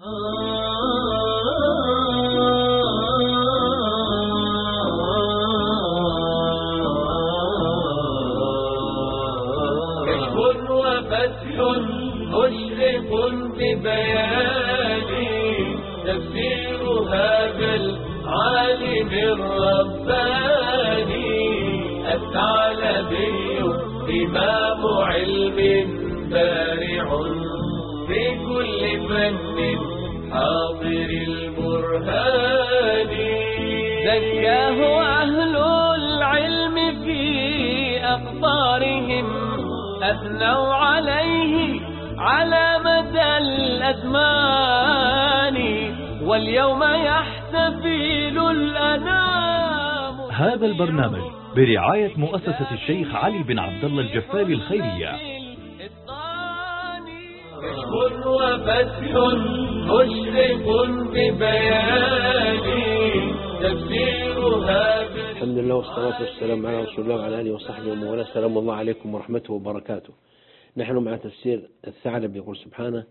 كشف وفتح مشرق ببياني تفسير هذا العالم الرباني الثعلبي إمام علم بارع في كل فن حاضر البرهان زكاه أهل العلم في أقطارهم أثنوا عليه على مدى الأزمان واليوم يحتفل الأنام. هذا البرنامج برعاية مؤسسة الشيخ علي بن عبد الله الجفاري الخيرية. كشف وفتح مشرق ببياني تفسير هذا. الحمد لله والصلاة والسلام على رسول الله وعلى آله وصحبه ومن والاه. السلام الله عليكم ورحمته وبركاته. نحن مع تفسير الثعلب. يقول سبحانه: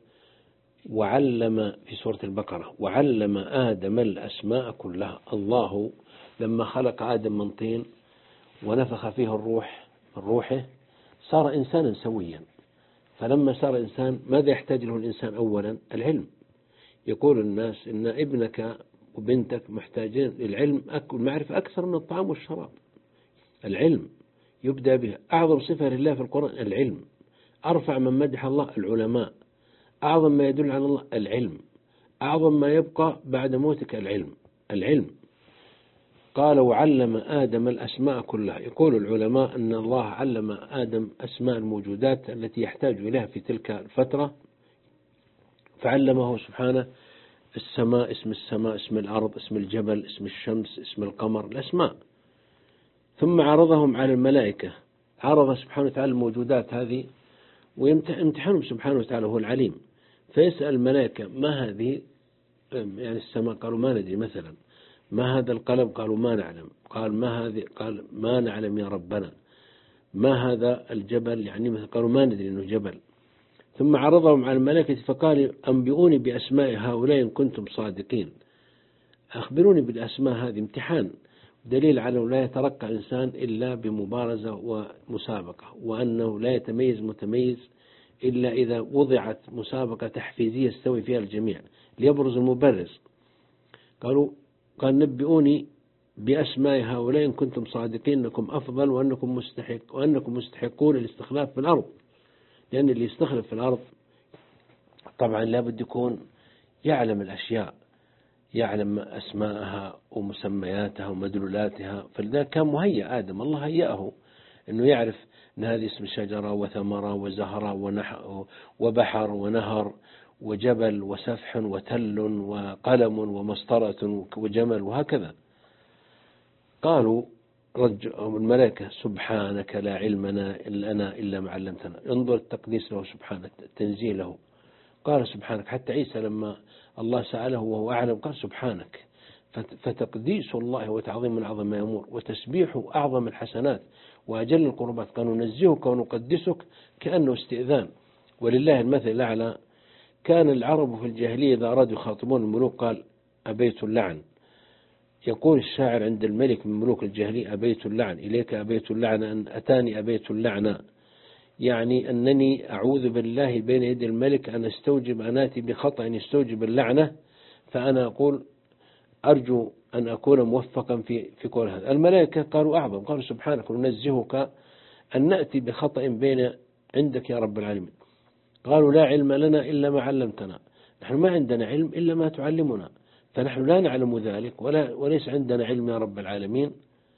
وعلم في سورة البقرة: وعلم آدم الأسماء كلها. الله لما خلق آدم من طين ونفخ فيه الروح من روحه صار إنسانا سويا. فلما صار إنسان ماذا يحتاج له الإنسان؟ أولا العلم. يقول الناس إن ابنك وبنتك محتاجين للعلم والمعرفة أكثر من الطعام والشراب. العلم يبدأ به. أعظم صفة لله في القرآن العلم. أرفع من مدح الله العلماء. أعظم ما يدل على الله العلم. أعظم ما يبقى بعد موتك العلم. قال: وعلم آدم الأسماء كلها. يقول العلماء أن الله علم آدم أسماء الموجودات التي يحتاج إليها في تلك الفترة، فعلمه سبحانه السماء، اسم السماء، اسم الأرض، اسم الجبل، اسم الشمس، اسم القمر، الأسماء. ثم عرضهم على الملائكة. عرض سبحانه وتعالى الموجودات هذه ويمتحنهم سبحانه وتعالى، هو العليم. فيسأل الملائكة: ما هذه؟ يعني السماء قالوا ما ندري. مثلا: ما هذا القلم؟ قالوا ما نعلم. قال: ما هذه؟ قال: ما نعلم يا ربنا. ما هذا الجبل؟ يعني مثلا قالوا ما ندري انه جبل. ثم عرضهم على الملائكة فقال: أنبئوني بأسماء هؤلاء إن كنتم صادقين. أخبروني بالأسماء هذه. امتحان، دليل على أنه لا يترقى إنسان إلا بمبارزة ومسابقة، وأنه لا يتميز متميز إلا إذا وضعت مسابقة تحفيزية يستوي فيها الجميع ليبرز المبرز. قال: نبئوني بأسماء هؤلاء إن كنتم صادقين أنكم أفضل وأنكم مستحقون الاستخلاف في الأرض. لأن اللي يستخلف في الأرض طبعا لابد يكون يعلم الأشياء، يعلم أسماءها ومسمياتها ومدلولاتها. فلذلك كان مهيأ آدم، الله هيأه أنه يعرف أن هذه اسم شجرة وثمرة وزهرة وبحر ونهر وجبل وسفح وتل وقلم ومسطرة وجمل وهكذا. قالوا الملائكة: سبحانك لا علم لنا إلا ما علمتنا. انظر التقديس له سبحانه، التنزيه له. قال: سبحانك. حتى عيسى لما الله سأله وهو أعلم قال: سبحانك. فتقديس الله وتعظيم من أعظم ما يأمر، وتسبيحه أعظم الحسنات وأجل القربات. قالوا: ننزهك ونقدسك كأنه استئذان. ولله المثل الأعلى. كان العرب في الجاهلية إذا أرادوا يخاطبون الملوك قال: أبيت اللعن. يقول الشاعر عند الملك من ملوك الجاهلية: أبيت اللعن، إليك أبيت اللعن، أن أتاني أبيت اللعن. يعني أنني أعوذ بالله بين يدي الملك أن أستوجب أناتي بخطأ أن يستوجب اللعنة. فأنا أقول أرجو أن أكون موفقا في قول هذا. الملائكة قالوا أعظم، قالوا: سبحانك ننزهك أن نأتي بخطأ بين عندك يا رب العالمين. قالوا: لا علم لنا إلا ما علمتنا. نحن ما عندنا علم إلا ما تعلمنا، فنحن لا نعلم ذلك وليس عندنا علم يا رب العالمين.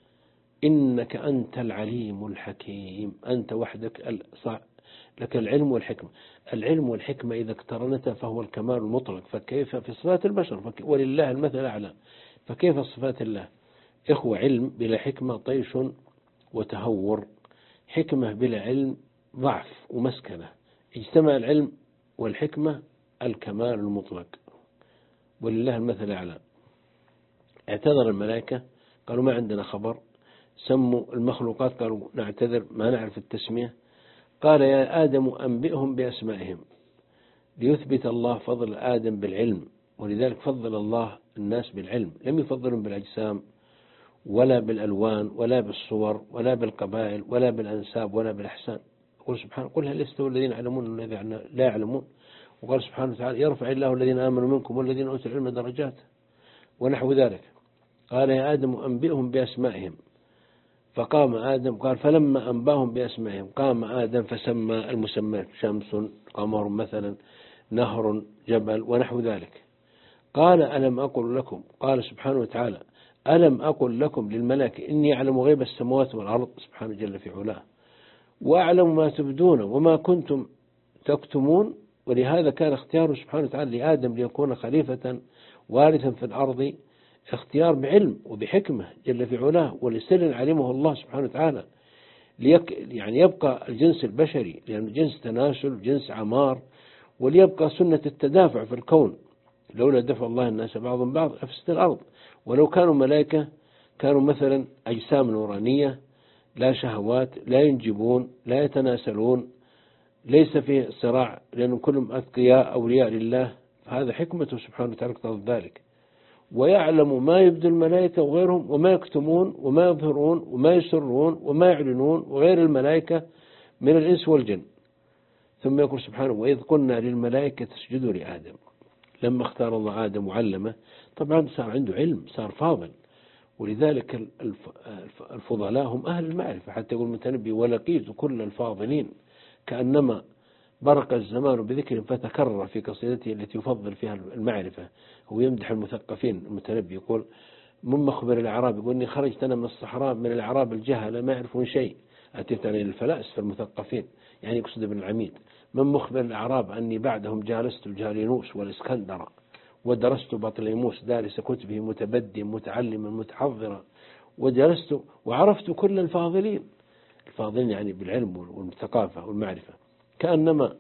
إنك أنت العليم الحكيم. أنت وحدك لك العلم والحكمة. العلم والحكمة إذا اقترنتا فهو الكمال المطلق. فكيف في صفات البشر؟ ولله المثل الأعلى. فكيف صفات الله؟ إخوة، علم بلا حكمة طيش وتهور. حكمة بلا علم ضعف ومسكنة. اجتمع العلم والحكمة الكمال المطلق. ولله المثل الأعلى. اعتذر الملائكة قالوا: ما عندنا خبر. سموا المخلوقات قالوا: نعتذر ما نعرف التسمية. قال: يا آدم أنبئهم بأسمائهم. ليثبت الله فضل آدم بالعلم، ولذلك فضل الله الناس بالعلم، لم يفضلهم بالأجسام ولا بالألوان ولا بالصور ولا بالقبائل ولا بالأنساب ولا بالأحسان. يقول سبحانه قل هل يستوي الذين يعلمون والذين لا يعلمون، وقال سبحانه وتعالى يرفع الله الذين آمنوا منكم والذين أوتوا العلم درجات ونحو ذلك. قال يا آدم أنبئهم بأسمائهم، فقام آدم قال فلما أنباهم بأسمائهم قام آدم فسمى المسمات شمس قمر مثلا نهر جبل ونحو ذلك. قال ألم أقل لكم، قال سبحانه وتعالى ألم أقل لكم للملائكة إني أعلم غيب السماوات والأرض سبحانه جل في علاه وأعلم ما تبدون وما كنتم تكتمون. ولهذا كان اختياره سبحانه وتعالى لآدم ليكون خليفة وارثا في الأرض اختيار بعلم وبحكمة جل في علاه ولسر علمه الله سبحانه وتعالى يعني يبقى الجنس البشري، لأن جنس تناسل جنس عمار، وليبقى سنة التدافع في الكون، لولا دفع الله الناس بعضهم بعض أفسد الأرض. ولو كانوا ملائكة كانوا مثلا أجسام نورانية لا شهوات لا ينجبون لا يتناسلون ليس فيه صراع لأنهم كلهم أتقياء أولياء لله، فهذا حكمته سبحانه وتعالى اقتضت ذلك. ويعلم ما يبدو الملائكة وغيرهم وما يكتمون وما يظهرون وما يسرون وما يعلنون وغير الملائكة من الإنس والجن. ثم يقول سبحانه وإذ قلنا للملائكة اسجدوا لآدم، لما اختار الله آدم وعلمه طبعا صار عنده علم صار فاضل، ولذلك الفضلاء هم أهل المعرفة، حتى يقول المتنبي ولقيت كل الفاضلين كأنما برق الزمان بذكر فتكرر في قصيدته التي يفضل فيها المعرفة. هو يمدح المثقفين، المتنبي يقول من مخبر الأعراب، يقول إني خرجت أنا من الصحراء من الأعراب الجهلة ما يعرفون شيء أتيت عليه الفلاسفة المثقفين، يعني يقصد ابن العميد. من مخبر الأعراب أني بعدهم جالست الجالينوس والإسكندر ودرست بطليموس دارس كتبه متبدي متعلما متحضرا وجلست وعرفت كل الفاضلين يعني بالعلم والثقافة والمعرفة. كأنما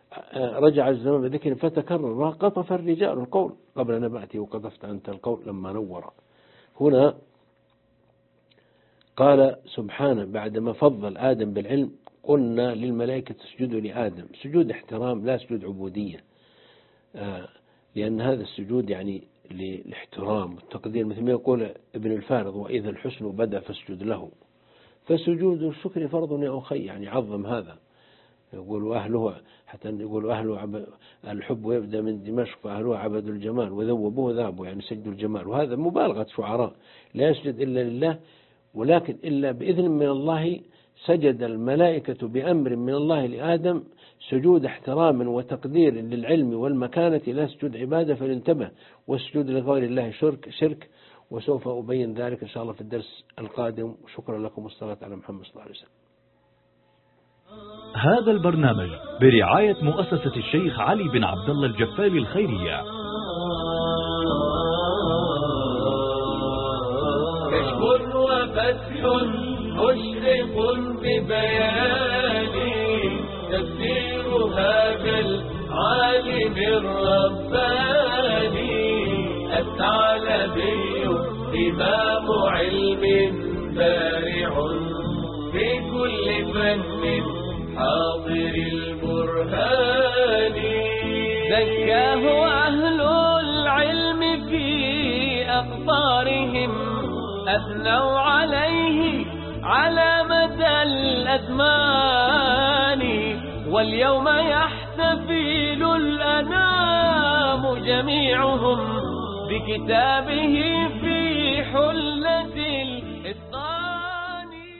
رجع الزمان بذكر فتكرر وقطف الرجال القول قبل نبأتي وقطفت أنت القول لما نور. هنا قال سبحانه بعدما فضل آدم بالعلم قلنا للملائكة اسجدوا لآدم، سجود احترام لا سجود عبودية، لأن هذا السجود يعني للاحترام والتقدير، مثل ما يقول ابن الفارض وإذا الحسن بدأ فاسجد له، فسجود الشكر فرض يا أخي، يعني عظم هذا. يقول أهله حتى يقول أهله الحب يبدأ من دمشق فأهله عبدوا الجمال وذوبوه ذابوا، يعني سجدوا الجمال، وهذا مبالغة شعراء، لا يسجد إلا لله، ولكن إلا بإذن من الله سجد الملائكة بأمر من الله لآدم سجود احترام وتقدير للعلم والمكانة لا سجود عبادة، فلانتبه، والسجود لغير الله شرك، وسوف أبين ذلك إن شاء الله في الدرس القادم. وشكرا لكم والصلاة على محمد صلى الله عليه وسلم. هذا البرنامج برعاية مؤسسة الشيخ علي بن عبد الله الجفالي الخيرية. كشف وفتح مشرق ببيان تفسير هذا العالم الرباني الثعلبي إمام علم بارع في كل فن حاضر البرهان زكاه أهل العلم في أقطارهم أثنوا عليه على مدى الأزمان واليوم يحتفل الأنام جميعهم بكتابه